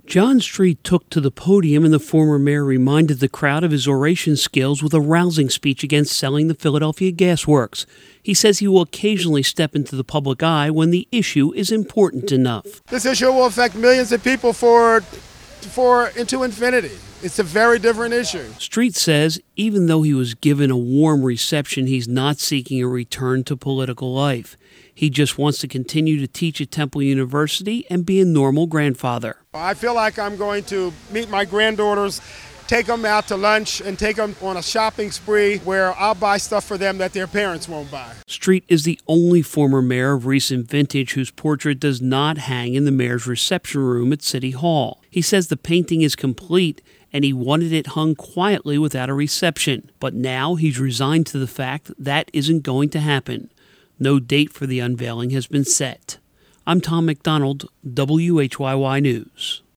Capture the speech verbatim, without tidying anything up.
John Street took to the podium, and the former mayor reminded the crowd of his oration skills with a rousing speech against selling the Philadelphia Gas Works. He says he will occasionally step into the public eye when the issue is important enough. This issue will affect millions of people for, for into infinity. It's a very different issue. Street says even though he was given a warm reception, he's not seeking a return to political life. He just wants to continue to teach at Temple University and be a normal grandfather. I feel like I'm going to meet my granddaughters, take them out to lunch, and take them on a shopping spree where I'll buy stuff for them that their parents won't buy. Street is the only former mayor of recent vintage whose portrait does not hang in the mayor's reception room at City Hall. He says the painting is complete and he wanted it hung quietly without a reception. But now he's resigned to the fact that isn't going to happen. No date for the unveiling has been set. I'm Tom McDonald, W H Y Y News.